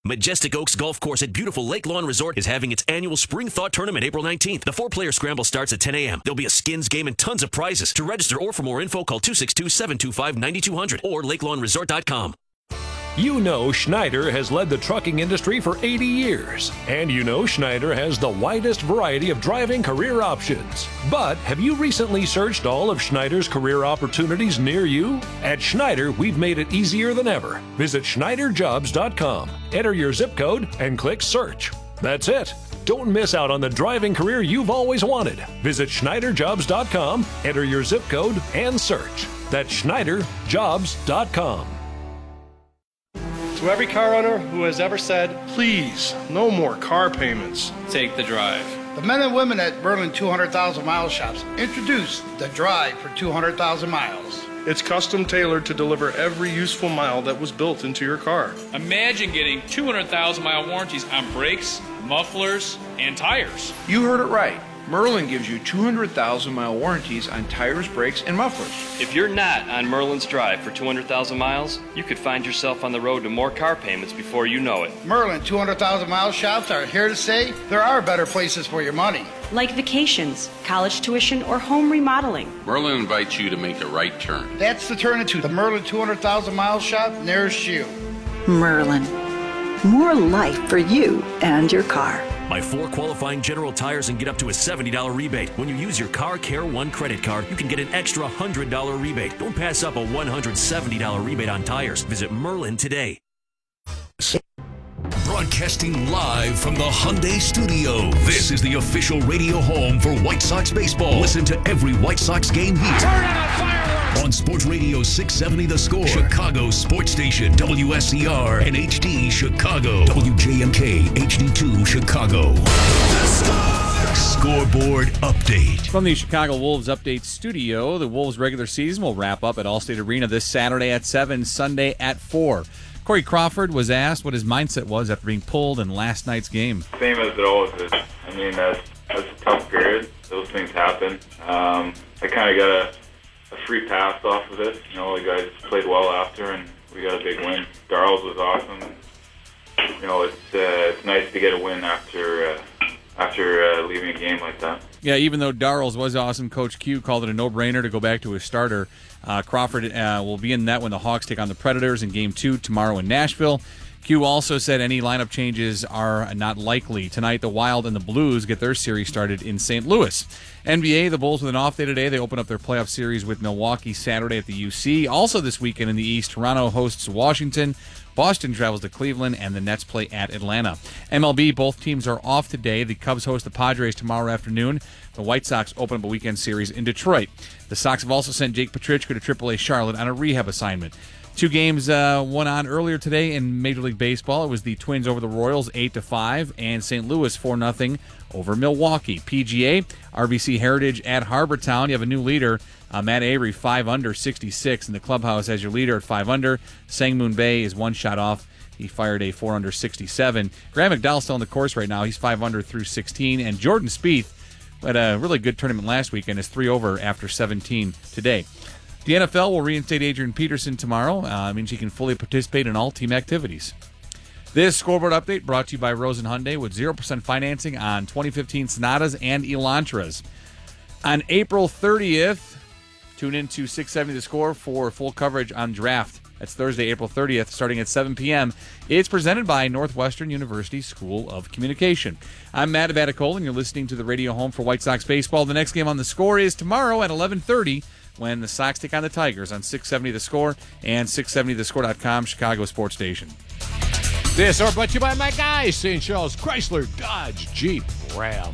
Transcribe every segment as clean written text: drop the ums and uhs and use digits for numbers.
Majestic Oaks Golf Course at beautiful Lake Lawn Resort is having its annual Spring Thaw Tournament April 19th. The 4-player scramble starts at 10 a.m. There'll be a skins game and tons of prizes. To register or for more info, call 262-725-9200 or lakelawnresort.com. You know Schneider has led the trucking industry for 80 years. And you know Schneider has the widest variety of driving career options. But have you recently searched all of Schneider's career opportunities near you? At Schneider, we've made it easier than ever. Visit schneiderjobs.com, enter your zip code, and click search. That's it. Don't miss out on the driving career you've always wanted. Visit schneiderjobs.com, enter your zip code, and search. That's schneiderjobs.com. To every car owner who has ever said, please, no more car payments, take the drive. The men and women at Merlin 200,000 Mile Shops introduced the Drive for 200,000 miles. It's custom tailored to deliver every useful mile that was built into your car. Imagine getting 200,000 mile warranties on brakes, mufflers, and tires. You heard it right. Merlin gives you 200,000 mile warranties on tires, brakes, and mufflers. If you're not on Merlin's Drive for 200,000 miles, you could find yourself on the road to more car payments before you know it. Merlin 200,000 Mile Shops are here to say there are better places for your money. Like vacations, college tuition, or home remodeling. Merlin invites you to make a right turn. That's the turn into the Merlin 200,000 Mile Shop nearest you. Merlin. More life for you and your car. Buy 4 qualifying General Tires and get up to a $70 rebate. When you use your Car Care One credit card, you can get an extra $100 rebate. Don't pass up a $170 rebate on tires. Visit Merlin today. Broadcasting live from the Hyundai Studios. This is the official radio home for White Sox baseball. Listen to every White Sox game here. Turn on fireworks! On Sports Radio 670 The Score, Chicago Sports Station, WSCR and HD Chicago, WJMK HD2 Chicago. The Scoreboard Update. From the Chicago Wolves Update Studio, the Wolves regular season will wrap up at Allstate Arena this Saturday at 7, Sunday at 4. Corey Crawford was asked what his mindset was after being pulled in last night's game. Same as it always is. I mean, that's a tough period. Those things happen. I kind of got a free pass off of it. You know, the guys played well after, and we got a big win. Darles was awesome. You know, it's nice to get a win after leaving a game like that. Yeah, even though Darles was awesome, Coach Q called it a no-brainer to go back to his starter. Crawford will be in net when the Hawks take on the Predators in Game 2 tomorrow in Nashville. Q also said any lineup changes are not likely. Tonight, the Wild and the Blues get their series started in St. Louis. NBA, the Bulls with an off day today. They open up their playoff series with Milwaukee Saturday at the UC. Also this weekend in the East, Toronto hosts Washington. Boston travels to Cleveland, and the Nets play at Atlanta. MLB, both teams are off today. The Cubs host the Padres tomorrow afternoon. The White Sox open up a weekend series in Detroit. The Sox have also sent Jake Petrichka to AAA Charlotte on a rehab assignment. 2 games went on earlier today in Major League Baseball. It was the Twins over the Royals 8-5 and St. Louis 4-0 over Milwaukee. PGA, RBC Heritage at Harbor Town. You have a new leader, Matt Avery, 5 under, 66, and the clubhouse has your leader at 5 under. Sang Moon Bae is 1 shot off. He fired a 4 under, 67. Graham McDowell's still on the course right now. He's 5 under through 16, and Jordan Spieth had a really good tournament last week and is 3 over after 17 today. The NFL will reinstate Adrian Peterson tomorrow. Means he can fully participate in all team activities. This Scoreboard Update brought to you by Rosen Hyundai with 0% financing on 2015 Sonatas and Elantras. On April 30th, tune in to 670 The Score for full coverage on draft. That's Thursday, April 30th, starting at 7 p.m. It's presented by Northwestern University School of Communication. I'm Matt Vaticola, and you're listening to the radio home for White Sox baseball. The next game on The Score is tomorrow at 11:30 when the Sox take on the Tigers on 670 The Score and 670thescore.com, Chicago Sports Station. This are brought to you by my guys, St. Charles Chrysler, Dodge, Jeep, Ram.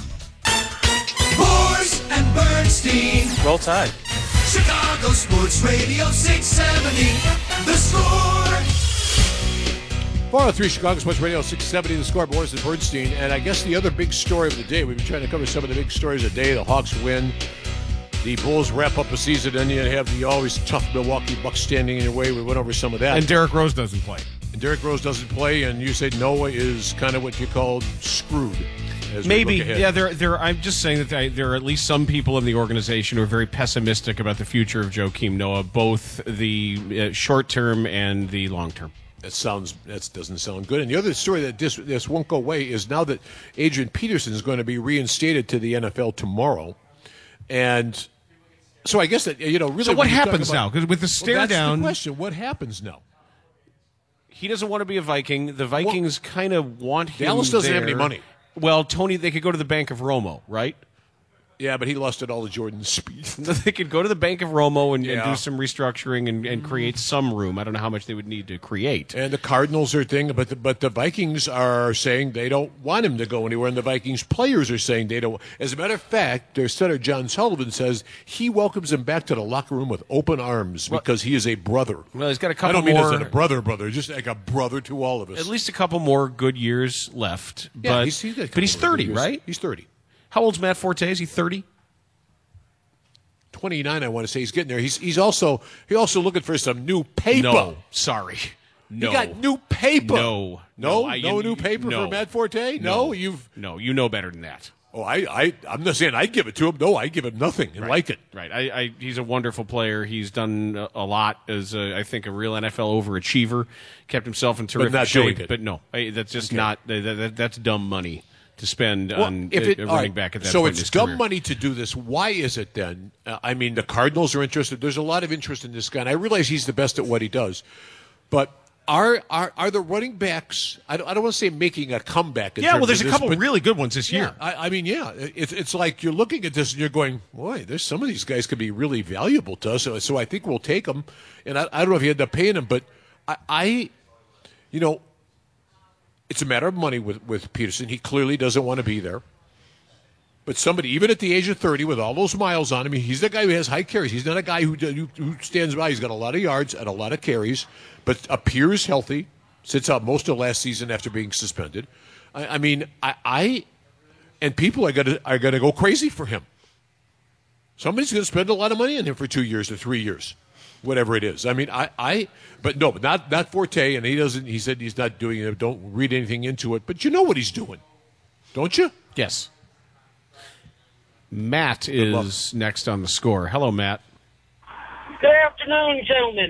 Morse and Bernstein. Roll Tide. Chicago Sports Radio 670. The Score. 403 Chicago Sports Radio 670. The Score. Morse and Bernstein. And I guess the other big story of the day, we've been trying to cover some of the big stories of the day. The Hawks win. The Bulls wrap up a season, and you have the always tough Milwaukee Bucks standing in your way. We went over some of that. And Derrick Rose doesn't play. And you said Noah is kind of what you called screwed. Maybe, yeah. I'm just saying that there are at least some people in the organization who are very pessimistic about the future of Joakim Noah, both the short term and the long term. That doesn't sound good. And the other story that this won't go away is now that Adrian Peterson is going to be reinstated to the NFL tomorrow, and so I guess that really. So what happens now? Because with the stare that's down, the question: what happens now? He doesn't want to be a Viking. The Vikings kind of want him. Dallas doesn't have any money. Well, Tony, they could go to the Bank of Romo, right? Yeah, but he lost it all to Jordan Spieth. They could go to the Bank of Romo and do some restructuring and create some room. I don't know how much they would need to create. And the Cardinals are thing, but the Vikings are saying they don't want him to go anywhere, and the Vikings players are saying they don't. As a matter of fact, their center John Sullivan says he welcomes him back to the locker room with open arms because he is a brother. Well, he's got a couple. I don't mean more, as a brother, just like a brother to all of us. At least a couple more good years left. Yeah, but he's 30, right? He's 30. How old's Matt Forte? Is he 30? 29, I want to say. He's getting there. He's also looking for some new paper. No, sorry. No. You got new paper. No new paper for Matt Forte? No, you know better than that. Oh, I'm not saying I'd give it to him. No, I'd give him nothing and like it. Right. He's a wonderful player. He's done a lot as, I think, a real NFL overachiever. Kept himself in terrific shape. But no, that's just not – that's dumb money to spend on running back at that point. So it's it's dumb career. money to do this. Why is it then? I mean, the Cardinals are interested. There's a lot of interest in this guy, and I realize he's the best at what he does. But are the running backs? I don't want to say making a comeback. There's a couple really good ones this year. It's like you're looking at this and you're going, boy, there's some of these guys could be really valuable to us. So I think we'll take them. And I don't know if you end up paying them, but it's a matter of money with Peterson. He clearly doesn't want to be there. But somebody, even at the age of 30, with all those miles on him, he's the guy who has high carries. He's not a guy who stands by. He's got a lot of yards and a lot of carries, but appears healthy, sits out most of last season after being suspended. And people are going to go crazy for him. Somebody's going to spend a lot of money on him for 2 years or 3 years. Whatever it is. I mean, but not Forte, and he said he's not doing it. Don't read anything into it, but you know what he's doing, don't you? Yes. Matt is next on the score. Hello, Matt. Good afternoon, gentlemen.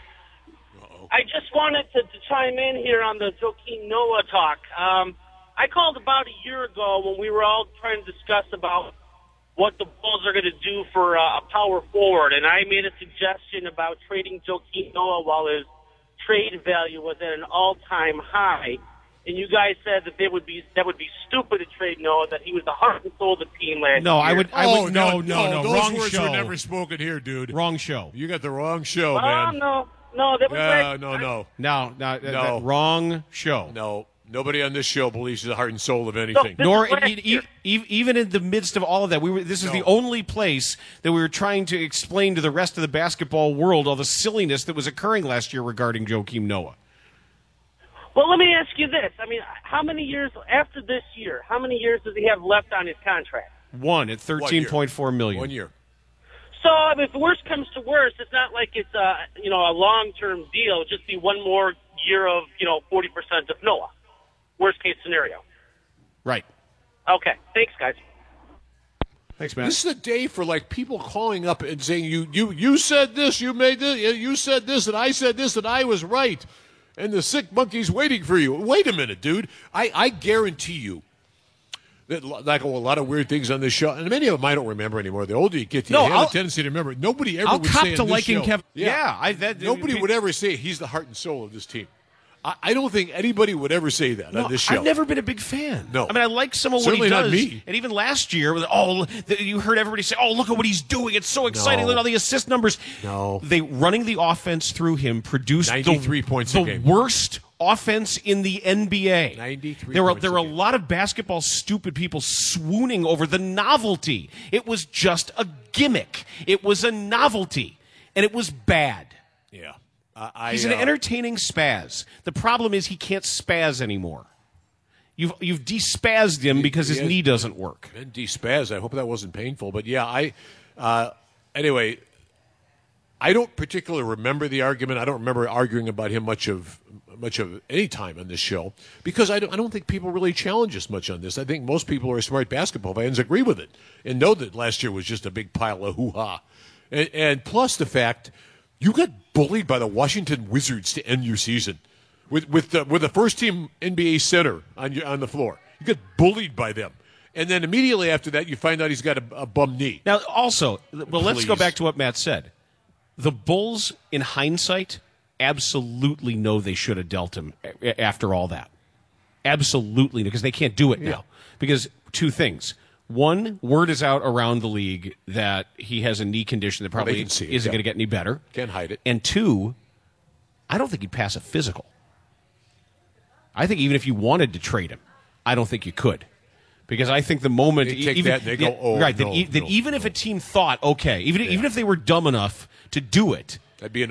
I just wanted to chime in here on the Joakim Noah talk. I called about a year ago when we were all trying to discuss about what the Bulls are going to do for a power forward, and I made a suggestion about trading Joakim Noah while his trade value was at an all-time high, and you guys said that that would be stupid to trade Noah, that he was the heart and soul of the team last year. No. Those wrong words show. were never spoken here, dude. Wrong show. You got the wrong show, man. No, that was No. Wrong show. No. Nobody on this show believes he's the heart and soul of anything. Even in the midst of all of that, this is the only place that we were trying to explain to the rest of the basketball world all the silliness that was occurring last year regarding Joakim Noah. Well, let me ask you this. I mean, how many years after this year, how many years does he have left on his contract? One at $13.4 million. 1 year. So, I mean, if worse comes to worse, it's not like it's a long-term deal. It'll just be one more year of 40% of Noah. Worst case scenario. Right. Okay. Thanks, guys. Thanks, man. This is a day for people calling up and saying you said this, you made this, you said this, and I said this, and I was right, and the sick monkey's waiting for you. Wait a minute, dude. I guarantee you that a lot of weird things on this show, and many of them I don't remember anymore. The older you get, you have a tendency to remember. Nobody ever would say on this show. Kevin. Nobody would ever say he's the heart and soul of this team. I don't think anybody would ever say that on this show. I've never been a big fan. No. I mean, I like some of Certainly what he does. Not me. And even last year, you heard everybody say, look at what he's doing. It's so exciting. Look at all the assist numbers. No. They running the offense through him produced 93 points a game. The worst offense in the NBA. 93 There were a lot of basketball stupid people swooning over the novelty. It was just a gimmick. It was a novelty. And it was bad. Yeah. He's an entertaining spaz. The problem is he can't spaz anymore. You've despazzed him because his knee doesn't work. And despazzed. I hope that wasn't painful. But yeah, anyway, I don't particularly remember the argument. I don't remember arguing about him much of any time on this show because I don't think people really challenge us much on this. I think most people who are smart basketball fans agree with it and know that last year was just a big pile of hoo-ha. And plus the fact you got bullied by the Washington Wizards to end your season. with the first team NBA center on the floor. You get bullied by them. And then immediately after that, you find out he's got a bum knee. Now, also, let's go back to what Matt said. The Bulls, in hindsight, absolutely know they should have dealt him after all that. Absolutely, because they can't do it now. Because two things. One, word is out around the league that he has a knee condition that probably isn't going to get any better. Can't hide it. And two, I don't think he'd pass a physical. I think even if you wanted to trade him, I don't think you could. Because I think the moment... They take that and they go, oh, right, no, that even if a team thought, okay, even if they were dumb enough to do it... That'd be